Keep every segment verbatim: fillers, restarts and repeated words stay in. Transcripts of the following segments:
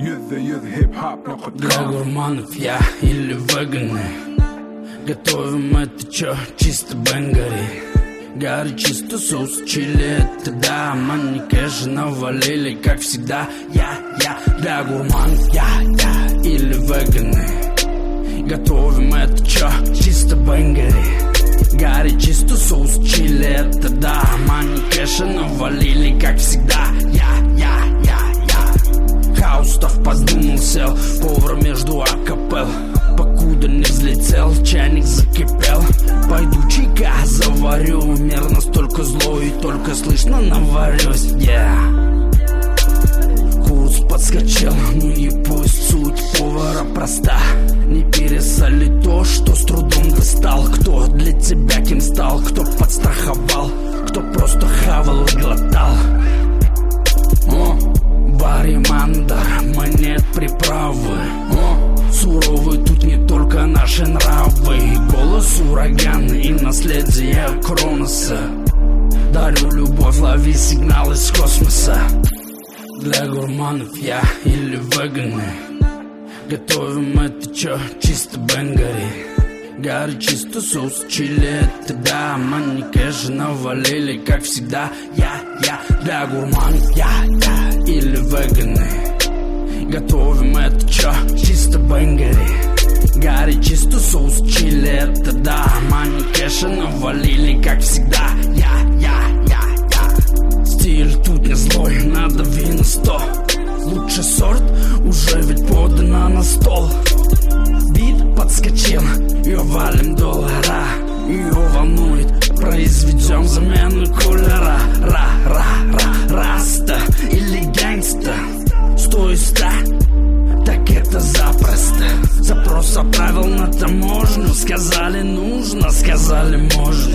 Для гурманов я или веганы, готовим это чё, чисто бенгари. Гарри, чисто соус, чили, это да. Мани кэши навалили, как всегда. Я, я, для гурманов я, я или веганы, готовим это чё, чисто бенгари. Гарри, чисто соус, чили, это да. Мани кэши навалили, как всегда. Я, я, я, я. Хаустов подумал, сел повар между акапел. Покуда не взлетел, чайник закипел. Пойду чайка заварю, мир настолько злой, и только слышно наварюсь. Yeah. Курс подскочил, ну и пусть суть повара проста. Не пересоли то, что с трудом достал. Кто для тебя кем стал, кто подстраховал, кто просто хавал и глотал. О, баримандер, монет приправы. О, суровый тут не только наши нравы. Голос ураган и наследие Кроноса. Дарю любовь, лови сигнал из космоса. Для гурманов я или веганы, готовим это чё, чисто бенгари. Гарри, чисто соус, чили, это да. Мани кэши навалили, как всегда. Я, я, для гурманов я, я или веганы, готовим это чё, чисто бенгари. Гарри, чисто соус, чили, это да. Мани кэши навалили, как всегда. Я, я, я, я. Стиль тут не злой, надо вина сто. Лучший сорт уже ведь подано на стол. Бит подскочил, ее валим доллара. Ее волнует, произведем замену кулера. Ра, ра, ра, раста или гангста. Сто и ста, так это запросто. Запрос отправил на таможню. Сказали нужно, сказали можно.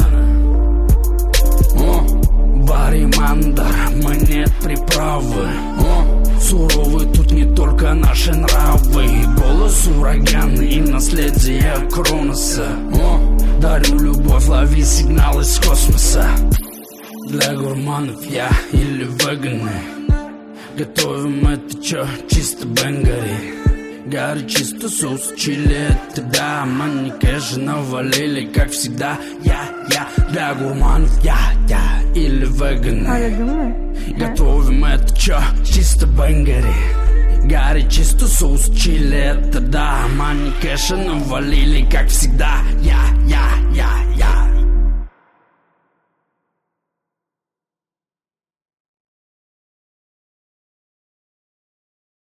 О, баримандер, монет приправы. О, суровый тут не только наши нравы. Голос ураган и наследие Кроноса. О, дарю любовь, лови сигнал из космоса. Для гурманов я или веганы, готовим это чё, чисто бенгари. Гарри, чисто соус, чили, это да. Мани кэши навалили, как всегда. Я, я, для гурманов я, я или веганы, А я думаю, готовим это чё, чисто бенгари. Гарри, чисто соус, чили, это да. Мани кэши навалили, как всегда. Я, я, я.